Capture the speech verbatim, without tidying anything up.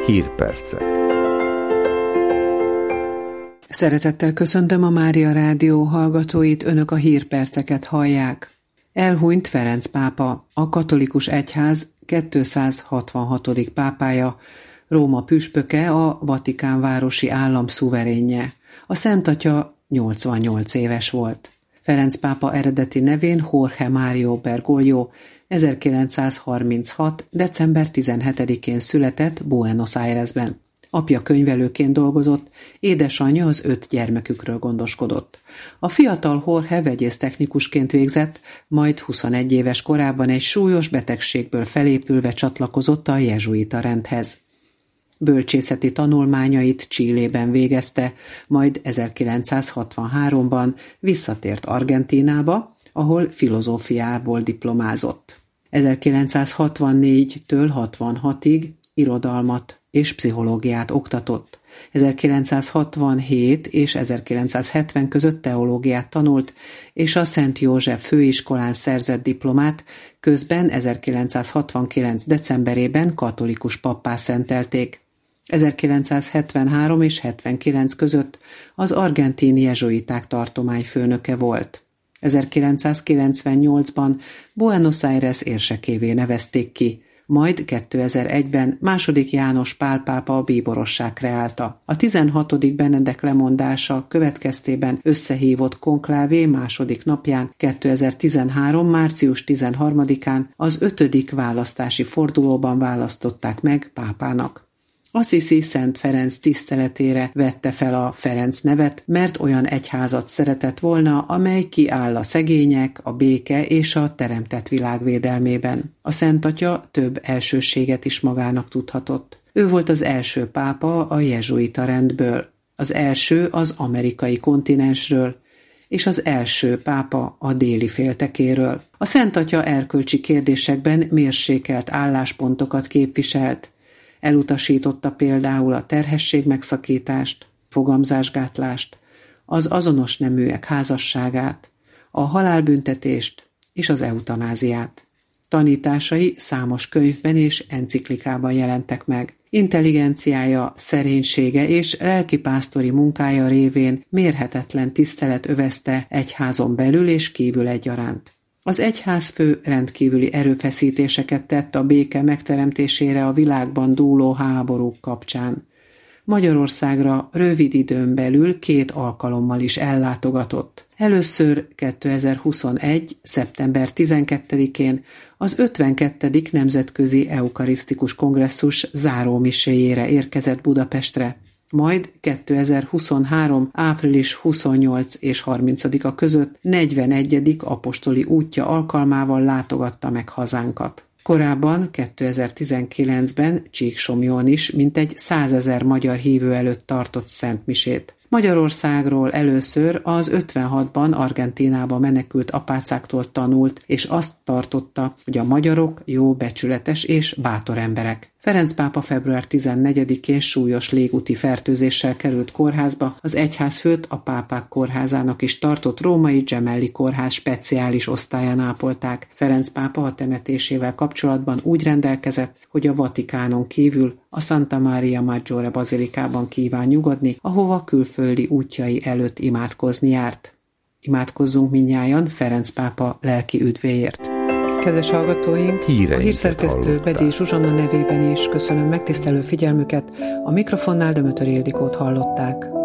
Hírpercek. Szeretettel köszöntöm a Mária Rádió hallgatóit, önök a hírperceket hallják. Elhunyt Ferenc pápa, a katolikus egyház kétszázhatvanhatodik pápája, Róma püspöke, a Vatikán városi állam szuverénje. A Szent Atya nyolcvannyolc éves volt. Ferenc pápa eredeti nevén Jorge Mario Bergoglio ezerkilencszázharminchat. december tizenhetedikén született Buenos Airesben. Apja könyvelőként dolgozott, édesanyja az öt gyermekükről gondoskodott. A fiatal Jorge vegyésztechnikusként végzett, majd huszonegy éves korában egy súlyos betegségből felépülve csatlakozott a jezsuita rendhez. Bölcsészeti tanulmányait Chilében végezte, majd ezerkilencszázhatvanháromban visszatért Argentínába, ahol filozófiából diplomázott. ezerkilencszázhatvannégytől hatvanhatig irodalmat és pszichológiát oktatott. ezerkilencszázhatvanhét és ezerkilencszázhetven között teológiát tanult, és a Szent József főiskolán szerzett diplomát, közben ezerkilencszázhatvankilenc. decemberében katolikus pappá szentelték. ezerkilencszázhetvenhárom és hetvenkilenc között az argentin jezsuiták tartományfőnöke volt. ezerkilencszázkilencvennyolcban Buenos Aires érsekévé nevezték ki, majd kétezer-egyben második János Pál pápa a bíborosság kreálta. A tizenhatodik Benedek lemondása következtében összehívott konklávé második napján kétezer-tizenhárom. március tizenharmadikán az ötödik választási fordulóban választották meg pápának. Assisi Szent Ferenc tiszteletére vette fel a Ferenc nevet, mert olyan egyházat szeretett volna, amely kiáll a szegények, a béke és a teremtett világ védelmében. A Szent Atya több elsőséget is magának tudhatott. Ő volt az első pápa a jezsuita rendből, az első az amerikai kontinensről, és az első pápa a déli féltekéről. A Szent Atya erkölcsi kérdésekben mérsékelt álláspontokat képviselt. Elutasította például a terhesség megszakítást, fogamzásgátlást, az azonos neműek házasságát, a halálbüntetést és az eutanáziát. Tanításai számos könyvben és enciklikában jelentek meg. Intelligenciája, szerénysége és lelkipásztori munkája révén mérhetetlen tisztelet övezte egyházon belül és kívül egyaránt. Az egyházfő rendkívüli erőfeszítéseket tett a béke megteremtésére a világban dúló háborúk kapcsán. Magyarországra rövid időn belül két alkalommal is ellátogatott. Először kétezer-huszonegy. szeptember tizenkettedikén az ötvenkettedik Nemzetközi Eukarisztikus Kongresszus zárómiséjére érkezett Budapestre, majd kétezer-huszonhárom. április huszonnyolcadika és harmincadika között negyvenegyedik apostoli útja alkalmával látogatta meg hazánkat. Korábban kétezer-tizenkilencben Csíksomlyón is mintegy százezer magyar hívő előtt tartott szentmisét. Magyarországról először az ötvenhatban Argentínába menekült apácáktól tanult, és azt tartotta, hogy a magyarok jó, becsületes és bátor emberek. Ferenc pápa február tizennegyedikén súlyos légúti fertőzéssel került kórházba, az egyházfőt a pápák kórházának is tartott római Gemelli kórház speciális osztályán ápolták. Ferenc pápa a temetésével kapcsolatban úgy rendelkezett, hogy a Vatikánon kívül a Santa Maria Maggiore bazilikában kíván nyugodni, ahova külföldi útjai előtt imádkozni járt. Imádkozzunk mindnyájan Ferenc pápa lelki üdvéért. Kedves hallgatóink, a hírszerkesztő Bedi Zsuzsanna nevében is köszönöm megtisztelő figyelmüket, a mikrofonnál Dömötör Ildikót hallották.